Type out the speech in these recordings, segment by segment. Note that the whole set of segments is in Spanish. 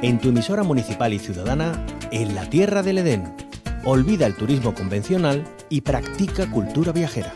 en tu emisora municipal y ciudadana, en la Tierra del Edén. Olvida el turismo convencional y practica cultura viajera.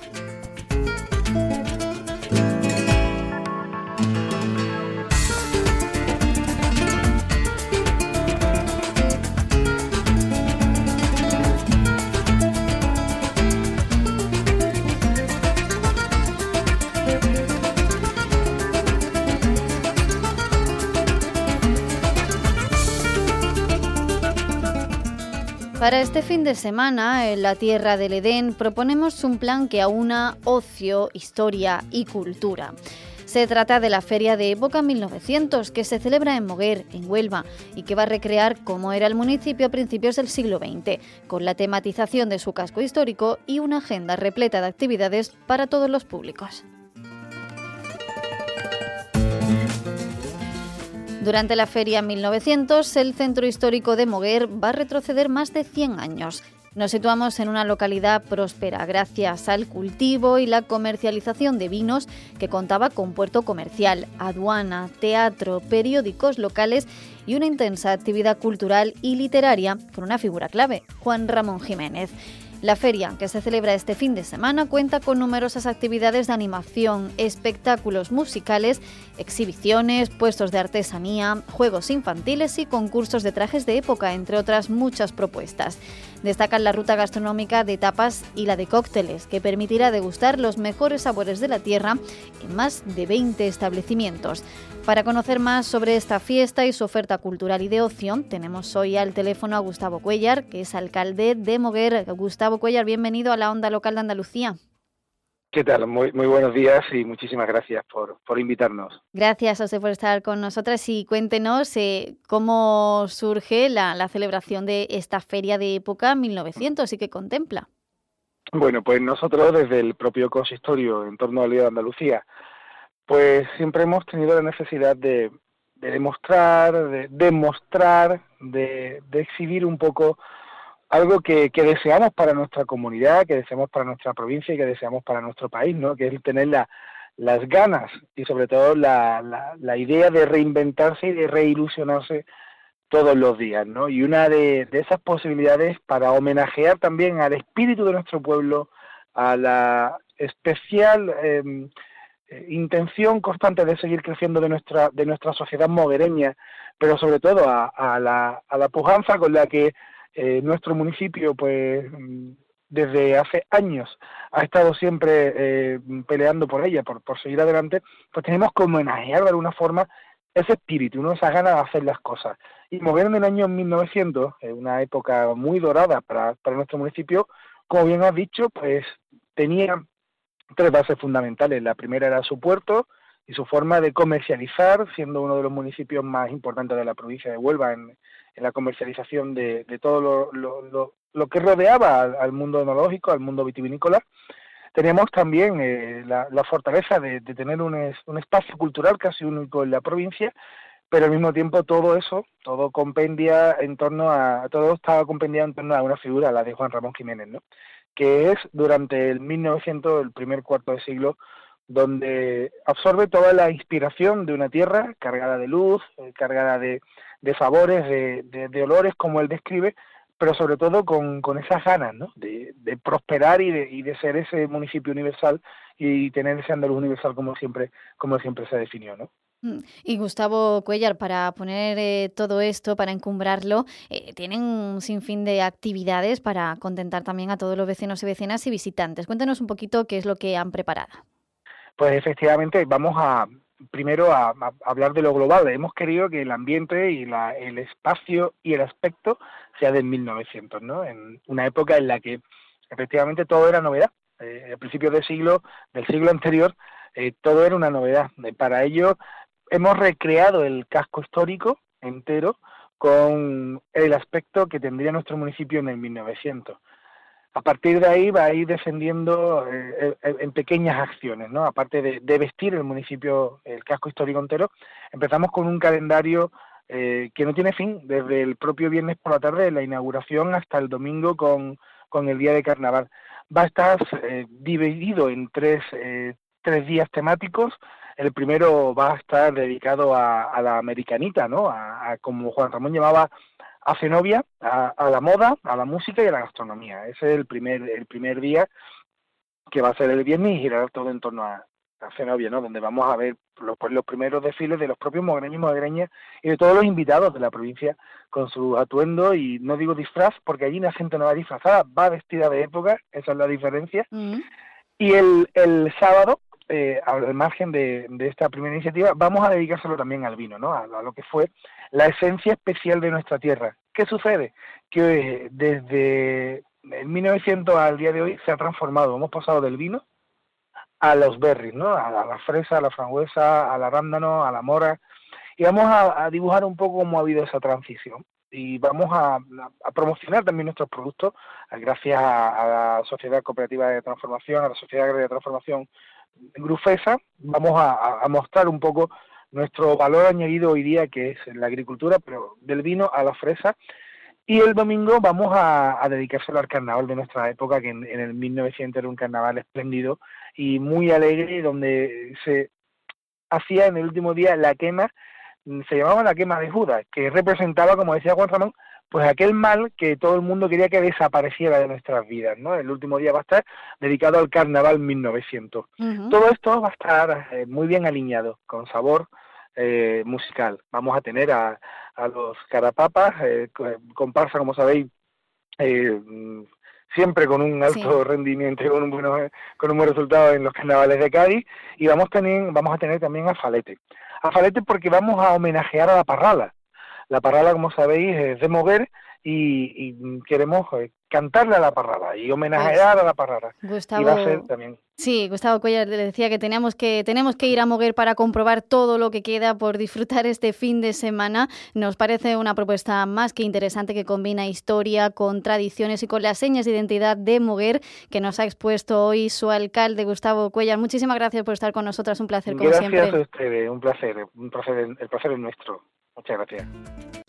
Para este fin de semana, en la Tierra del Edén, proponemos un plan que aúna ocio, historia y cultura. Se trata de la Feria de Época 1900, que se celebra en Moguer, en Huelva, y que va a recrear cómo era el municipio a principios del siglo XX, con la tematización de su casco histórico y una agenda repleta de actividades para todos los públicos. Durante la Feria 1900, el centro histórico de Moguer va a retroceder más de 100 años. Nos situamos en una localidad próspera gracias al cultivo y la comercialización de vinos, que contaba con puerto comercial, aduana, teatro, periódicos locales y una intensa actividad cultural y literaria con una figura clave, Juan Ramón Jiménez. La feria, que se celebra este fin de semana, cuenta con numerosas actividades de animación, espectáculos musicales, exhibiciones, puestos de artesanía, juegos infantiles y concursos de trajes de época, entre otras muchas propuestas. Destacan la ruta gastronómica de tapas y la de cócteles, que permitirá degustar los mejores sabores de la tierra en más de 20 establecimientos. Para conocer más sobre esta fiesta y su oferta cultural y de ocio, tenemos hoy al teléfono a Gustavo Cuéllar, que es alcalde de Moguer. Gustavo Cuéllar, bienvenido a la Onda Local de Andalucía. ¿Qué tal? Muy buenos días y muchísimas gracias por invitarnos. Gracias a usted por estar con nosotras y cuéntenos cómo surge la celebración de esta Feria de Época 1900 y qué contempla. Bueno, pues nosotros desde el propio consistorio en torno al Día de Andalucía, pues siempre hemos tenido la necesidad de demostrar, de exhibir un poco algo que deseamos para nuestra comunidad, que deseamos para nuestra provincia y que deseamos para nuestro país, ¿no? Que es tener las ganas y sobre todo la idea de reinventarse y de reilusionarse todos los días, ¿no? Y una de esas posibilidades para homenajear también al espíritu de nuestro pueblo, a la especial intención constante de seguir creciendo de nuestra sociedad moguereña, pero sobre todo a la pujanza con la que nuestro municipio, pues desde hace años ha estado siempre peleando por ella, por seguir adelante, pues tenemos que homenajear de alguna forma ese espíritu, ¿no? Esa ganas de hacer las cosas. Y Moguer en el año 1900, una época muy dorada para nuestro municipio, como bien has dicho, pues tenía tres bases fundamentales. La primera era su puerto y su forma de comercializar, siendo uno de los municipios más importantes de la provincia de Huelva en la comercialización de todo lo que rodeaba al mundo enológico, al mundo vitivinícola. Teníamos también la fortaleza de tener un espacio cultural casi único en la provincia, pero al mismo tiempo todo estaba compendiado en torno a una figura, la de Juan Ramón Jiménez, ¿no? Que es durante el 1900, el primer cuarto de siglo, donde absorbe toda la inspiración de una tierra cargada de luz, cargada de sabores, de olores, como él describe, pero sobre todo con esas ganas, ¿no? De prosperar y de ser ese municipio universal y tener ese andaluz universal como siempre se definió, ¿no? Y Gustavo Cuéllar, para poner todo esto, para encumbrarlo, tienen un sinfín de actividades para contentar también a todos los vecinos y vecinas y visitantes. Cuéntenos un poquito qué es lo que han preparado. Pues efectivamente vamos primero a hablar de lo global. Hemos querido que el ambiente y el espacio y el aspecto sea del 1900, ¿no? En una época en la que efectivamente todo era novedad. A principios del siglo anterior todo era una novedad. Para ello hemos recreado el casco histórico entero con el aspecto que tendría nuestro municipio en el 1900. A partir de ahí va a ir descendiendo en pequeñas acciones, ¿no? Aparte de vestir el municipio, el casco histórico entero, empezamos con un calendario que no tiene fin, desde el propio viernes por la tarde, la inauguración, hasta el domingo con el día de carnaval. Va a estar dividido en tres 3 días temáticos. El primero va a estar dedicado a la americanita, ¿no? A como Juan Ramón llamaba, a Zenobia, a la moda, a la música y a la gastronomía. Ese es el primer día, que va a ser el viernes, y girará todo en torno a Zenobia, ¿no? Donde vamos a ver los primeros desfiles de los propios moguereños y moguereñas y de todos los invitados de la provincia con sus atuendos, y no digo disfraz porque allí la gente no va disfrazada, va vestida de época, esa es la diferencia. Y el sábado, al margen de esta primera iniciativa, vamos a dedicárselo también al vino, ¿no? A lo que fue la esencia especial de nuestra tierra. ¿Qué sucede? Que desde 1900 al día de hoy se ha transformado, hemos pasado del vino a los berries, ¿no? A la fresa, a la frambuesa, al arándano, a la mora, y vamos a dibujar un poco cómo ha habido esa transición. Y vamos a promocionar también nuestros productos gracias a la Sociedad Cooperativa de Transformación, a la Sociedad Agraria de Transformación Grufesa. Vamos a mostrar un poco nuestro valor añadido hoy día, que es la agricultura, pero del vino a la fresa. Y el domingo vamos a dedicárselo al carnaval de nuestra época, que en el 1900 era un carnaval espléndido y muy alegre, donde se hacía en el último día la quema, se llamaba la quema de Judas, que representaba, como decía Juan Ramón, pues aquel mal que todo el mundo quería que desapareciera de nuestras vidas, ¿no? El último día va a estar dedicado al carnaval 1900. Todo esto va a estar muy bien alineado, con sabor musical. Vamos a tener a los Carapapas, comparsa, como sabéis, siempre con un alto rendimiento y con un buen resultado en los carnavales de Cádiz, y vamos a tener también a Falete. A Falete porque vamos a homenajear a la parrala. La parrala, como sabéis, es de Moguer, y queremos cantarle a la parrala y homenajear a la parrala. Gustavo, y va a ser también... Sí, Gustavo Cuéllar le decía que tenemos que ir a Moguer para comprobar todo lo que queda por disfrutar este fin de semana. Nos parece una propuesta más que interesante, que combina historia con tradiciones y con las señas de identidad de Moguer, que nos ha expuesto hoy su alcalde, Gustavo Cuéllar. Muchísimas gracias por estar con nosotras, un placer como siempre. Gracias a ustedes, un placer, el placer es nuestro. Muchas gracias.